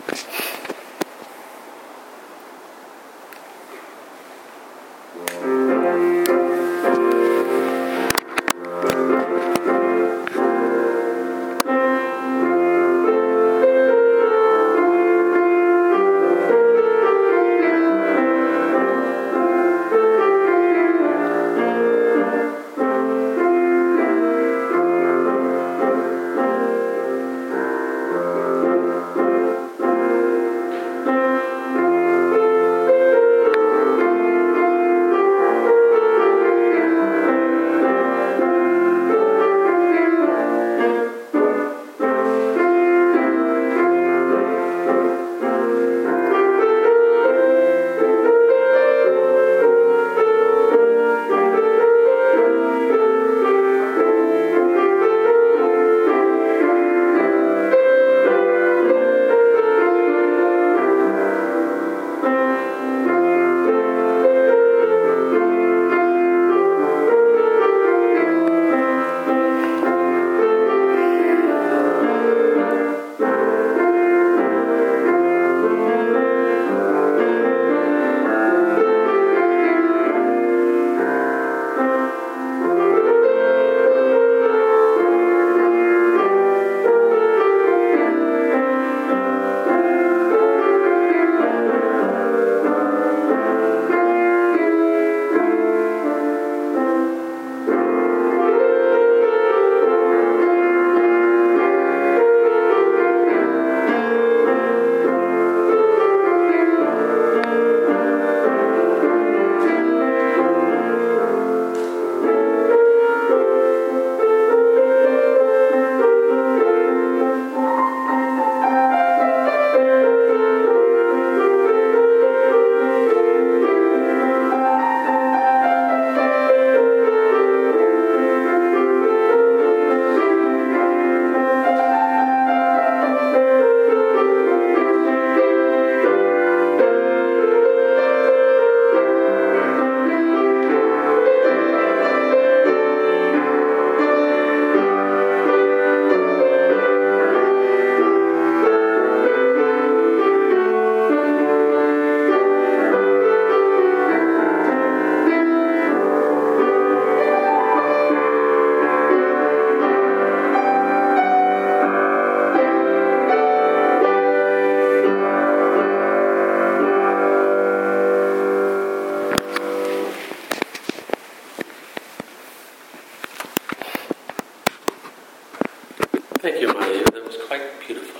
Thank you, Maya. That was quite beautiful.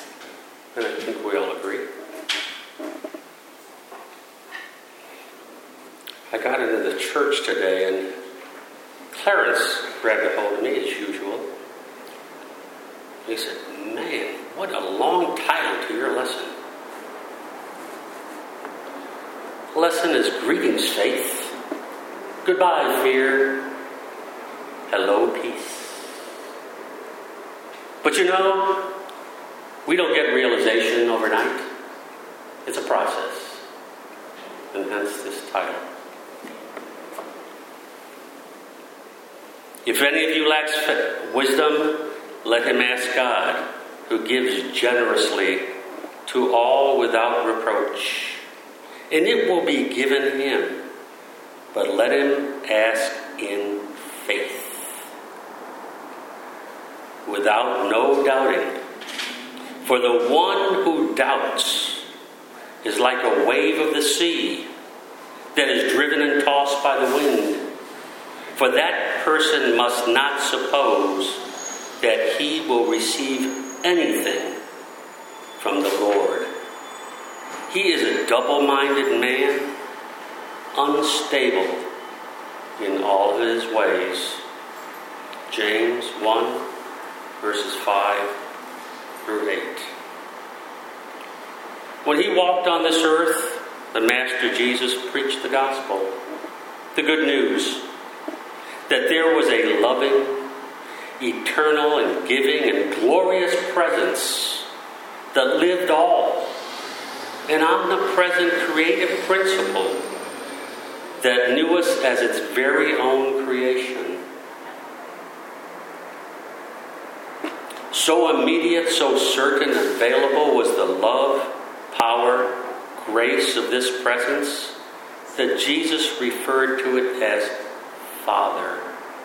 And I think we all agree. I got into the church today and Clarence grabbed a hold of me as usual. He said, "Man, what a long title to your lesson." The lesson is greetings, faith. Goodbye, fear. Hello, peace. But you know, we don't get realization overnight. It's a process. And hence this title. If any of you lacks wisdom, let him ask God, who gives generously to all without reproach, and it will be given him. But let him ask in faith, without no doubting. For the one who doubts is like a wave of the sea that is driven and tossed by the wind. For that person must not suppose that he will receive anything from the Lord. He is a double-minded man, unstable in all of his ways. James 1, verses 5 through 8. When he walked on this earth, the Master Jesus preached the gospel, the good news, that there was a loving, eternal, and giving, and glorious presence that lived all, an omnipresent creative principle that knew us as its very own creation. So immediate, so certain, available was the love, power, grace of this presence that Jesus referred to it as Father.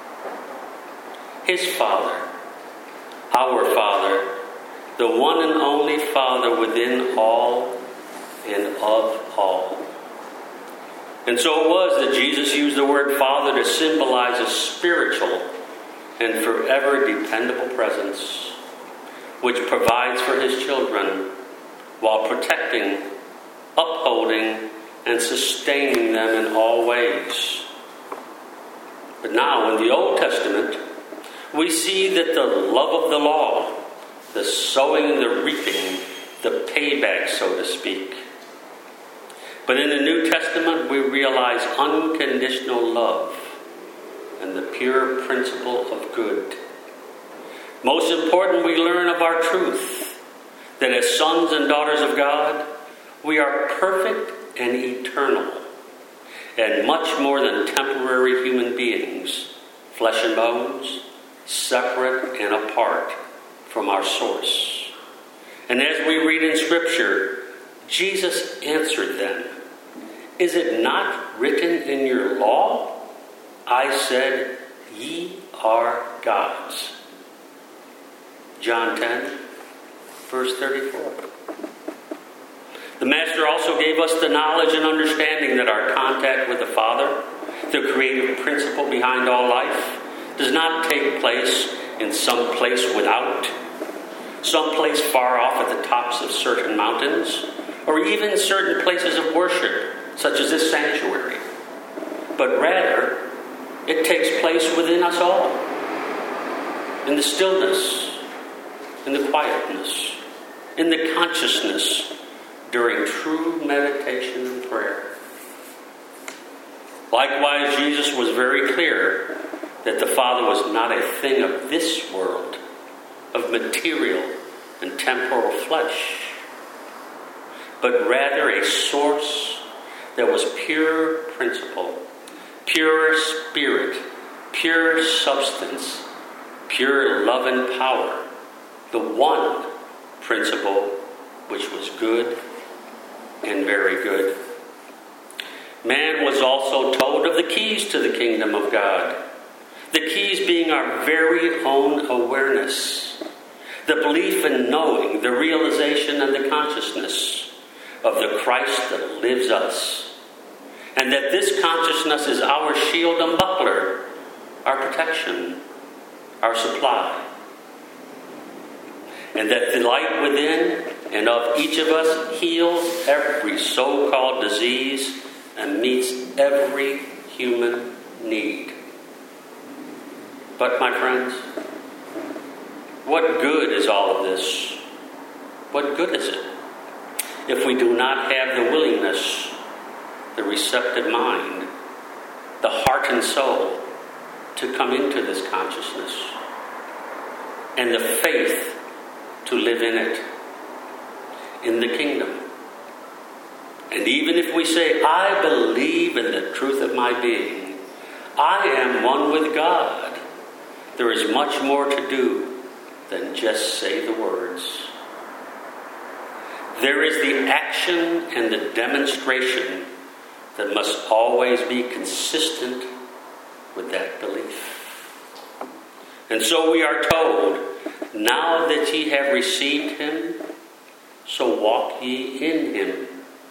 His Father, our Father, the one and only Father within all and of all. And so it was that Jesus used the word Father to symbolize a spiritual and forever dependable presence, which provides for his children while protecting, upholding, and sustaining them in all ways. But now, in the Old Testament, we see that the love of the law, the sowing and the reaping, the payback, so to speak. But in the New Testament, we realize unconditional love and the pure principle of good. Most important, we learn of our truth, that as sons and daughters of God, we are perfect and eternal, and much more than temporary human beings, flesh and bones, separate and apart from our source. And as we read in Scripture, Jesus answered them, "Is it not written in your law? I said, ye are gods." John 10, verse 34. The Master also gave us the knowledge and understanding that our contact with the Father, the creative principle behind all life, does not take place in some place without, some place far off at the tops of certain mountains, or even certain places of worship, such as this sanctuary. But rather, it takes place within us all, in the stillness, in the quietness, in the consciousness, during true meditation and prayer. Likewise, Jesus was very clear that the Father was not a thing of this world, of material and temporal flesh, but rather a source that was pure principle, pure spirit, pure substance, pure love and power, the one principle which was good and very good. Man was also told of the keys to the kingdom of God. The keys being our very own awareness, the belief and knowing, the realization and the consciousness of the Christ that lives us. And that this consciousness is our shield and buckler, our protection, our supply. And that the light within and of each of us heals every so-called disease and meets every human need. But my friends, what good is all of this? What good is it if we do not have the willingness, the receptive mind, the heart and soul to come into this consciousness, and the faith to live in it, in the kingdom? And even if we say, I believe in the truth of my being, I am one with God, there is much more to do than just say the words. There is the action and the demonstration that must always be consistent with that belief. And so we are told, now that ye have received him, so walk ye in him.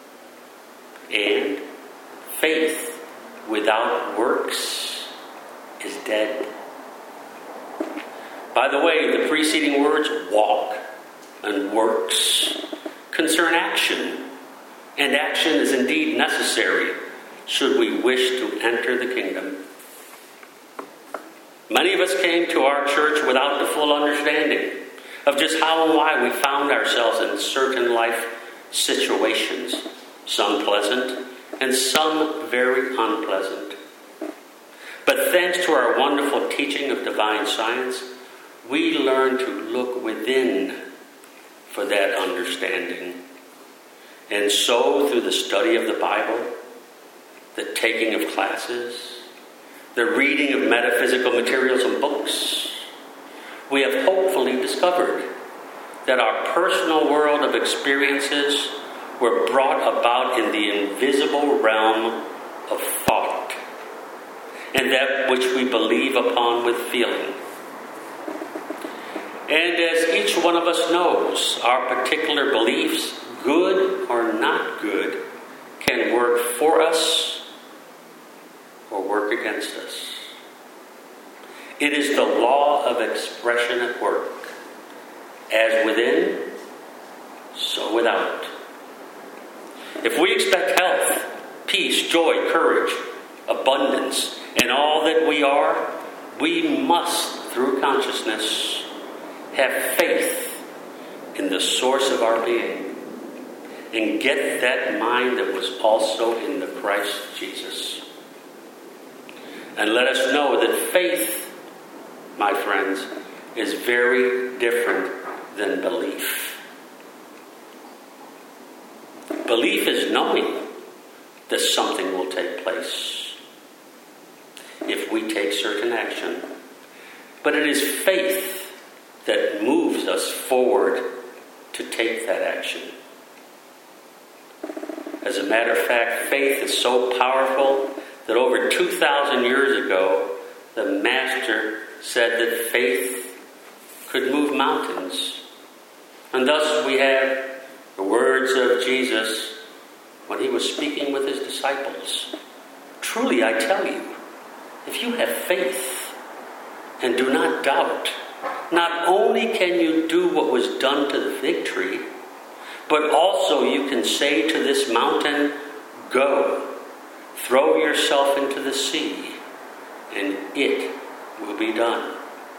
And faith without works is dead. By the way, the preceding words, walk and works, concern action. And action is indeed necessary should we wish to enter the kingdom. Many of us came to our church without the full understanding of just how and why we found ourselves in certain life situations, some pleasant and some very unpleasant. But thanks to our wonderful teaching of divine science, we learn to look within for that understanding. And so, through the study of the Bible, the taking of classes, the reading of metaphysical materials and books, we have hopefully discovered that our personal world of experiences were brought about in the invisible realm of thought, and that which we believe upon with feeling. And as each one of us knows, our particular beliefs, good or not good, can work for us or work against us. It is the law of expression at work. As within, so without. If we expect health, peace, joy, courage, abundance, and all that we are, we must, through consciousness, have faith in the source of our being and get that mind that was also in the Christ Jesus. And let us know that faith, my friends, is very different than belief. Belief is knowing that something will take place if we take certain action. But it is faith that moves us forward to take that action. As a matter of fact, faith is so powerful that over 2,000 years ago, the Master said that faith could move mountains. And thus we have the words of Jesus when he was speaking with his disciples. Truly, I tell you, if you have faith and do not doubt, not only can you do what was done to the fig tree, but also you can say to this mountain, go, throw yourself into the sea, and it will be done.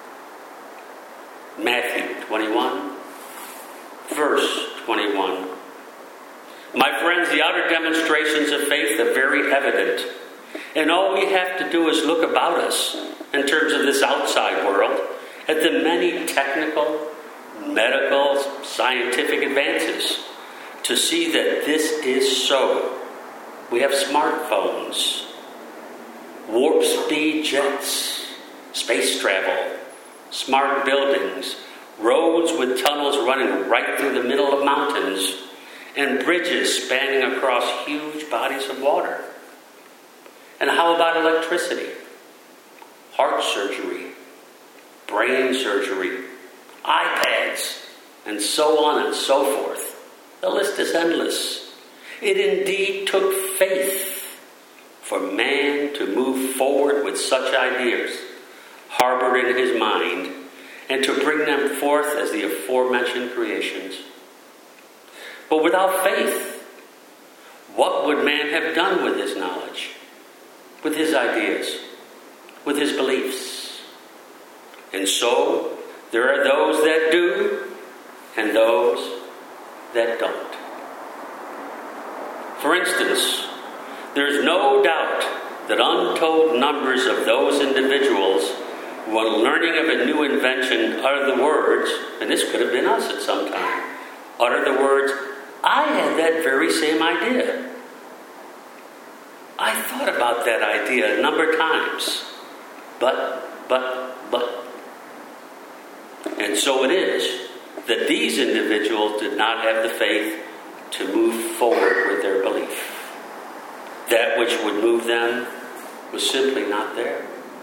Matthew 21, verse 21. My friends, the outer demonstrations of faith are very evident. And all we have to do is look about us in terms of this outside world at the many technical, medical, scientific advances to see that this is so. We have smartphones, warp speed jets, space travel, smart buildings, roads with tunnels running right through the middle of mountains, and bridges spanning across huge bodies of water. And how about electricity, heart surgery, brain surgery, iPads, and so on and so forth? The list is endless. It indeed took faith for man to move forward with such ideas, harbored in his mind, and to bring them forth as the aforementioned creations. But without faith, what would man have done with his knowledge, with his ideas, with his beliefs? And so, there are those that do and those that don't. For instance, there's no doubt that untold numbers of those individuals, when learning of a new invention, utter the words, and this could have been us at some time, utter the words, I had that very same idea. I thought about that idea a number of times. But. And so it is that these individuals did not have the faith to move forward with their belief. That which would move them was simply not there.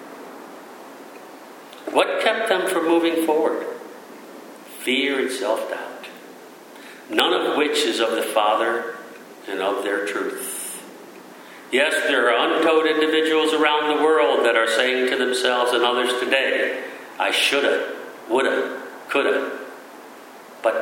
What kept them from moving forward? Fear and self-doubt, none of which is of the Father and of their truth. Yes, there are untold individuals around the world that are saying to themselves and others today, I shoulda, woulda, coulda, but.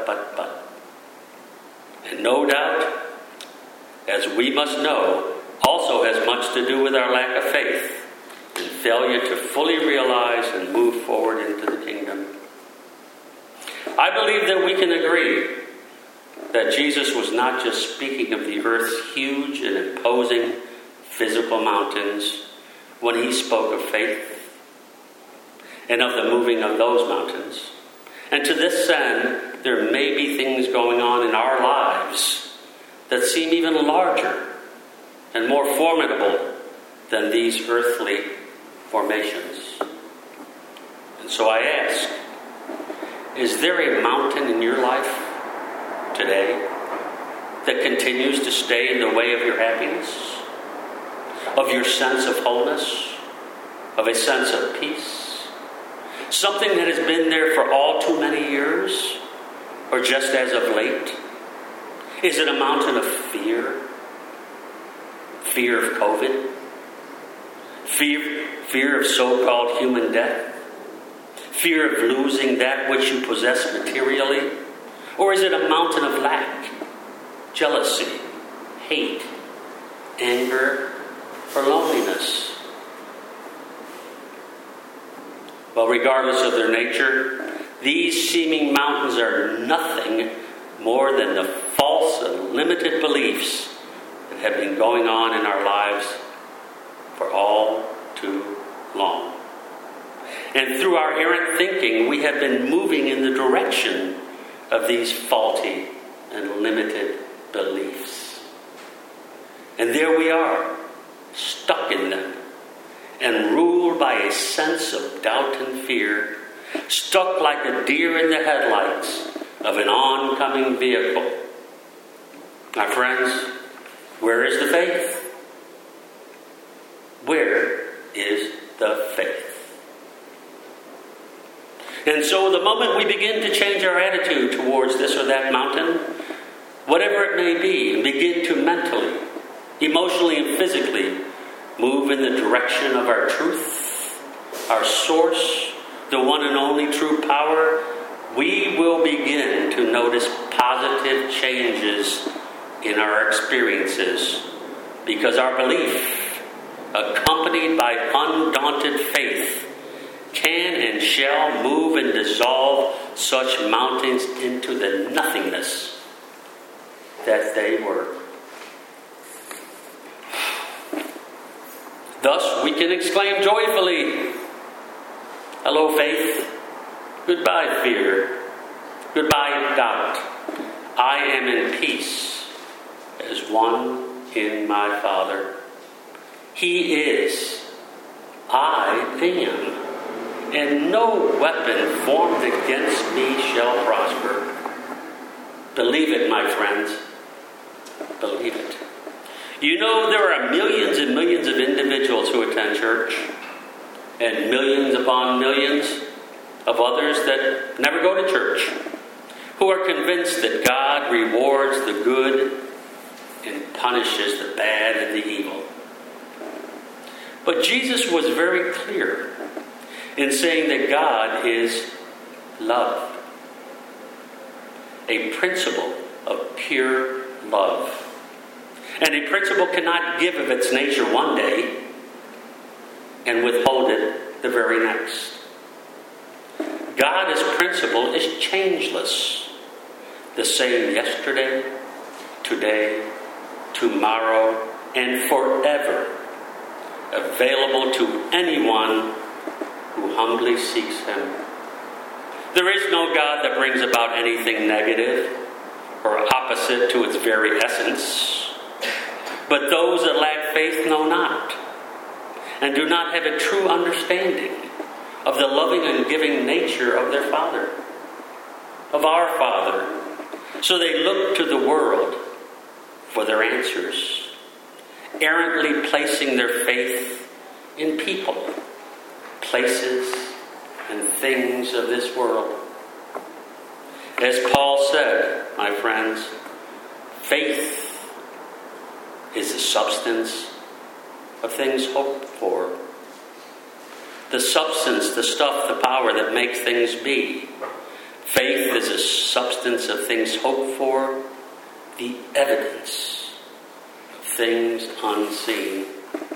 And no doubt, as we must know, also has much to do with our lack of faith and failure to fully realize and move forward into the kingdom. I believe that we can agree that Jesus was not just speaking of the earth's huge and imposing physical mountains when he spoke of faith and of the moving of those mountains. And to this end, there may be things going on in our lives that seem even larger and more formidable than these earthly formations. And so I ask, Is there a mountain in your life today that continues to stay in the way of your happiness, of your sense of wholeness, of a sense of peace? Something that has been there for all too many years, or just as of late? Is it a mountain of fear? Fear of COVID? Fear of so-called human death? Fear of losing that which you possess materially? Or is it a mountain of lack, jealousy, hate, anger, or loneliness? Well, regardless of their nature, these seeming mountains are nothing more than the false and limited beliefs that have been going on in our lives for all too long. And through our errant thinking, we have been moving in the direction of these faulty and limited beliefs. And there we are, stuck in them, and ruled by a sense of doubt and fear, stuck like a deer in the headlights of an oncoming vehicle. My friends, where is the faith? Where is the faith? And so the moment we begin to change our attitude towards this or that mountain, whatever it may be, and begin to mentally, emotionally, and physically move in the direction of our truth, our source, the one and only true power, we will begin to notice positive changes in our experiences, because our belief, accompanied by undaunted faith, can and shall move and dissolve such mountains into the nothingness that they were. Thus, we can exclaim joyfully, "Hello, faith. Goodbye, fear. Goodbye, doubt. I am in peace as one in my Father. He is. I am. And no weapon formed against me shall prosper." Believe it, my friends. Believe it. You know, there are millions and millions of individuals who attend church, and millions upon millions of others that never go to church, who are convinced that God rewards the good and punishes the bad and the evil. But Jesus was very clear in saying that God is love. A principle of pure love. And a principle cannot give of its nature one day and withhold it the very next. God as principle is changeless. The same yesterday, today, tomorrow, and forever. Available to anyone who humbly seeks Him. There is no God that brings about anything negative or opposite to its very essence. But those that lack faith know not, and do not have a true understanding of the loving and giving nature of their Father, of our Father. So they look to the world for their answers, errantly placing their faith in people, places, and things of this world. As Paul said, my friends, faith is the substance of things hoped for. The substance, the stuff, the power that makes things be. Faith is a substance of things hoped for, the evidence of things unseen.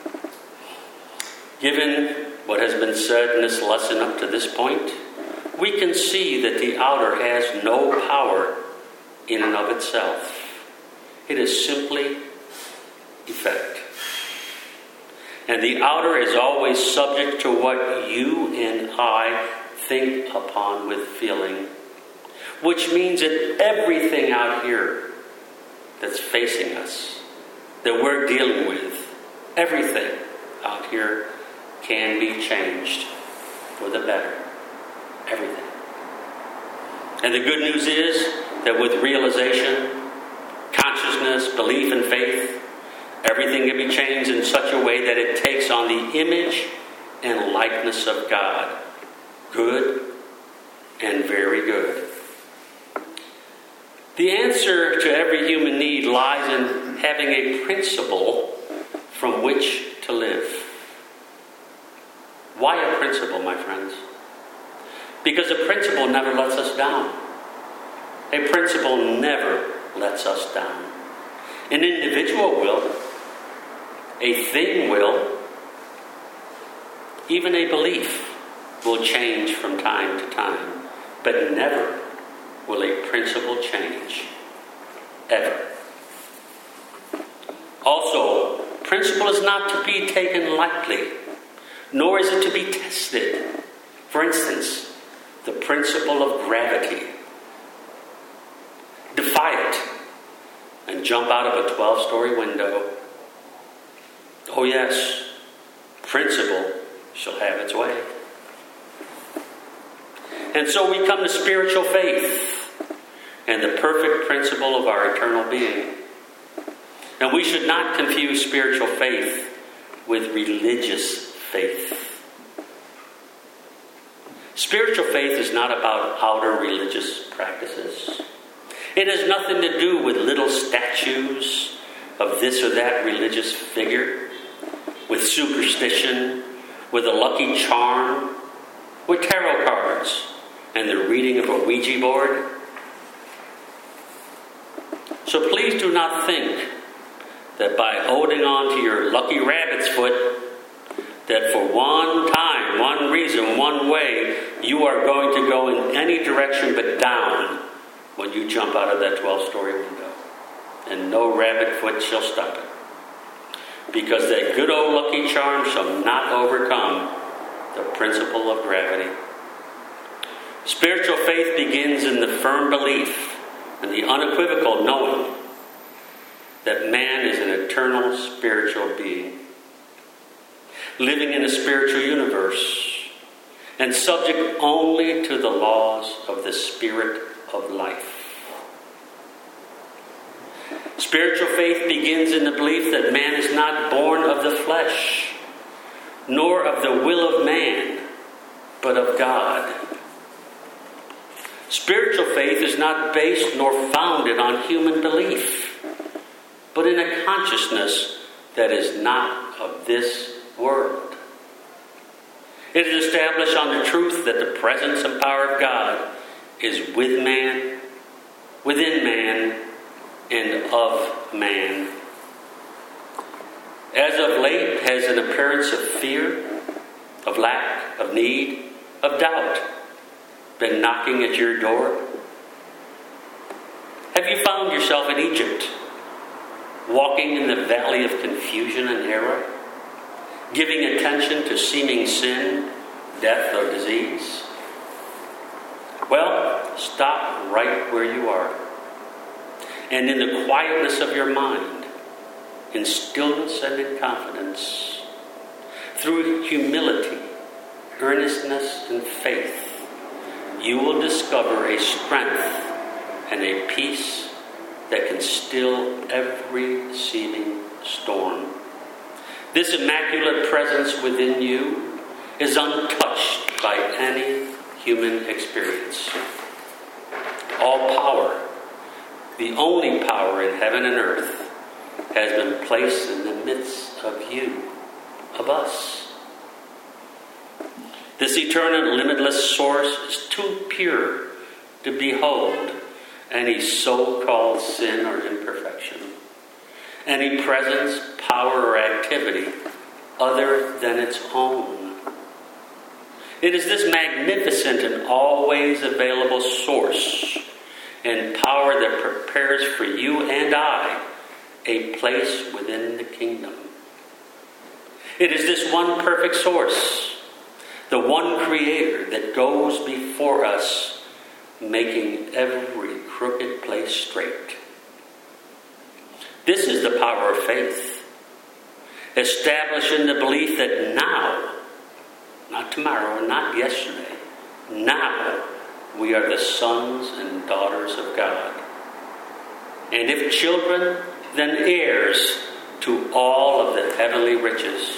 Given what has been said in this lesson up to this point, we can see that the outer has no power in and of itself. It is simply effect. And the outer is always subject to what you and I think upon with feeling. Which means that everything out here that's facing us, that we're dealing with, everything out here can be changed for the better. Everything. And the good news is that with realization, consciousness, belief, and faith, everything can be changed in such a way that it takes on the image and likeness of God. Good and very good. The answer to every human need lies in having a principle from which to live. Why a principle, my friends? Because a principle never lets us down. A principle never lets us down. An individual will. A thing will. Even a belief will change from time to time. But never will a principle change. Ever. Also, principle is not to be taken lightly, nor is it to be tested. For instance, the principle of gravity. Defy it and jump out of a 12-story window. Oh yes, principle shall have its way. And so we come to spiritual faith and the perfect principle of our eternal being. And we should not confuse spiritual faith with religious faith. Spiritual faith is not about outer religious practices. It has nothing to do with little statues of this or that religious figure, with superstition, with a lucky charm, with tarot cards, and the reading of a Ouija board. So please do not think that by holding on to your lucky rabbit's foot, that for one time, one reason, one way, you are going to go in any direction but down when you jump out of that 12-story window. And no rabbit foot shall stop it. Because that good old lucky charm shall not overcome the principle of gravity. Spiritual faith begins in the firm belief and the unequivocal knowing that man is an eternal spiritual being, living in a spiritual universe, and subject only to the laws of the Spirit of life. Spiritual faith begins in the belief that man is not born of the flesh, nor of the will of man, but of God. Spiritual faith is not based nor founded on human belief, but in a consciousness that is not of this world. It is established on the truth that the presence and power of God is with man, within man, and of man. As of late, has an appearance of fear, of lack, of need, of doubt been knocking at your door? Have you found yourself in Egypt, walking in the valley of confusion and error, giving attention to seeming sin, death, or disease? Well, stop right where you are. And in the quietness of your mind, in stillness and in confidence, through humility, earnestness, and faith, you will discover a strength and a peace that can still every seeming storm. This immaculate presence within you is untouched by any human experience. All power, the only power in heaven and earth, has been placed in the midst of you, of us. This eternal, limitless source is too pure to behold any so-called sin or imperfection, any presence, power, or activity other than its own. It is this magnificent and always available source and power that prepares for you and I a place within the kingdom. It is this one perfect source, the one creator that goes before us, making every crooked place straight. This is the power of faith, established in the belief that now, not tomorrow, not yesterday, now we are the sons and daughters of God. And if children, then heirs to all of the heavenly riches.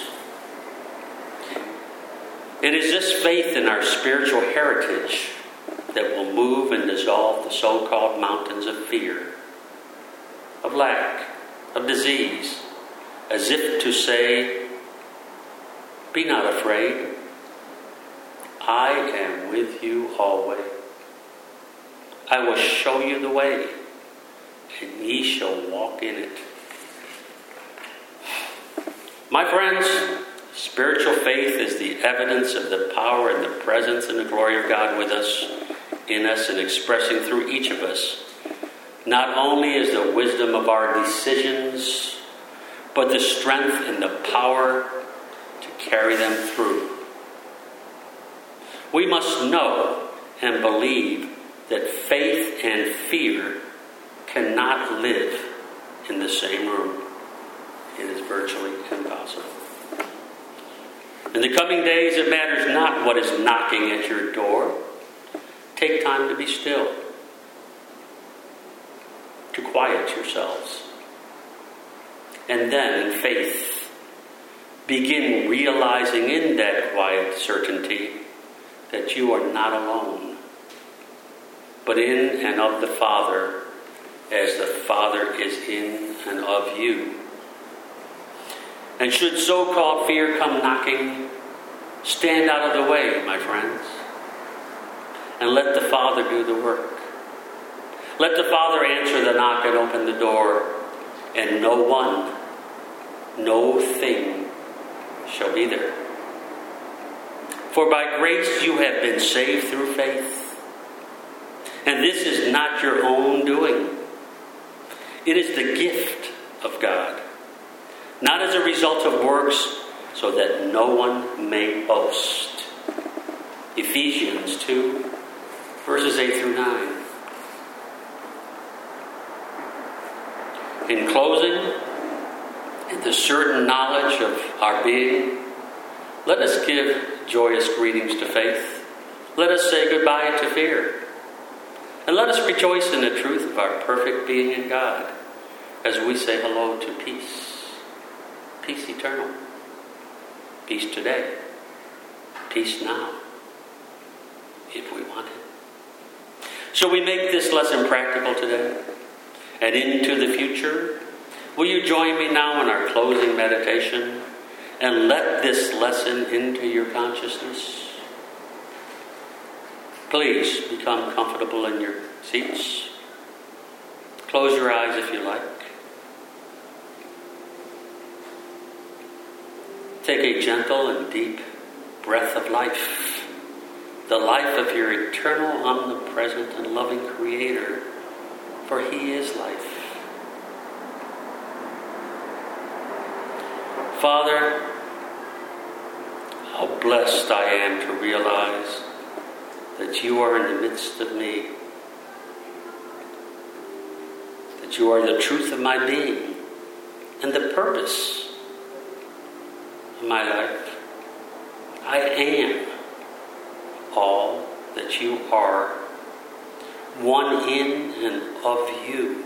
It is this faith in our spiritual heritage that will move and dissolve the so-called mountains of fear, of lack, of disease, as if to say, be not afraid, I am with you always. I will show you the way, and ye shall walk in it. My friends, spiritual faith is the evidence of the power and the presence and the glory of God with us, in us, and expressing through each of us. Not only is the wisdom of our decisions, but the strength and the power to carry them through. We must know and believe that faith and fear cannot live in the same room. It is virtually impossible. In the coming days, it matters not what is knocking at your door. Take time to be still, to quiet yourselves. And then, in faith, begin realizing in that quiet certainty that you are not alone, but in and of the Father, as the Father is in and of you. And should so-called fear come knocking, stand out of the way, my friends, and let the Father do the work. Let the Father answer the knock and open the door, and no one, no thing shall be there. For by grace you have been saved through faith. And this is not your own doing. It is the gift of God, not as a result of works, so that no one may boast. Ephesians 2, verses 8 through 9. In closing, in the certain knowledge of our being, let us give joyous greetings to faith. Let us say goodbye to fear. And let us rejoice in the truth of our perfect being in God as we say hello to peace. Peace eternal. Peace today. Peace now. If we want it. Shall we make this lesson practical today and into the future? Will you join me now in our closing meditation and let this lesson into your consciousness? Please become comfortable in your seats. Close your eyes if you like. Take a gentle and deep breath of life, the life of your eternal, omnipresent, and loving Creator, for He is life. Father, how blessed I am to realize that you are in the midst of me, that you are the truth of my being and the purpose of my life. I am all that you are, one in and of you.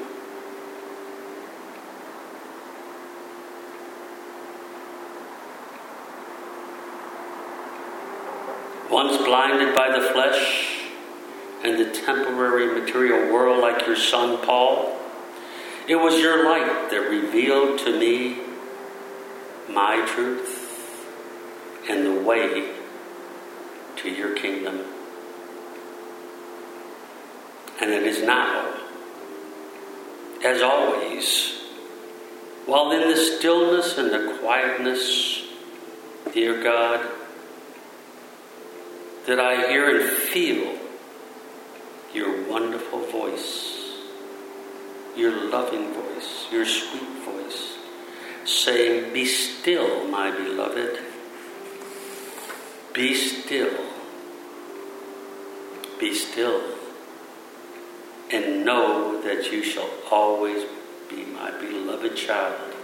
Once blinded by the flesh and the temporary material world like your son Paul, it was your light that revealed to me my truth and the way to your kingdom. And it is now, as always, while in the stillness and the quietness, dear God, that I hear and feel your wonderful voice, your loving voice, your sweet voice, saying, "Be still, my beloved. Be still. Be still. And know that you shall always be my beloved child,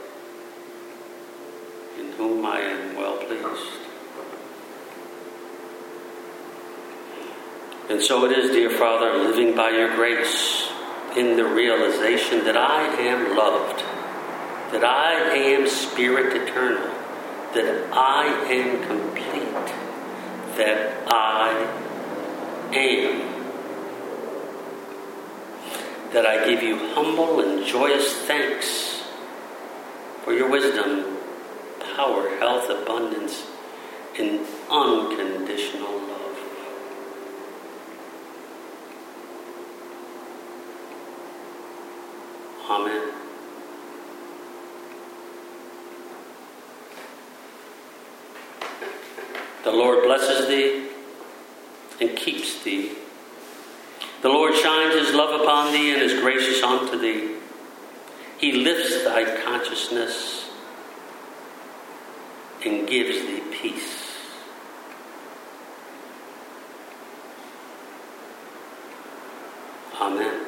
in whom I am well pleased." And so it is, dear Father, living by your grace in the realization that I am loved, that I am spirit eternal, that I am complete, that I am. That I give you humble and joyous thanks for your wisdom, power, health, abundance, and unconditional love. Amen. The Lord blesses thee and keeps thee. The Lord shines his love upon thee and is gracious unto thee. He lifts thy consciousness and gives thee peace. Amen.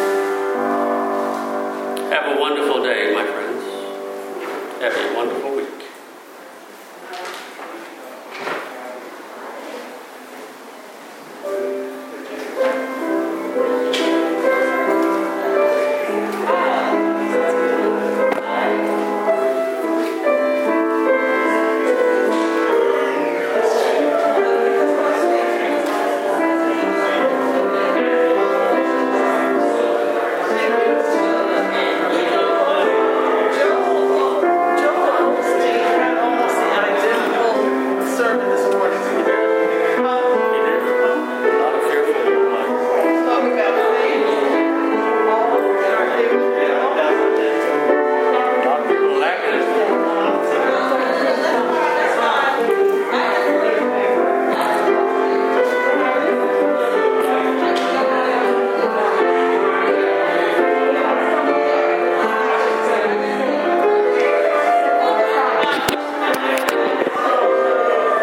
Have a wonderful day, my friends. Have a wonderful week.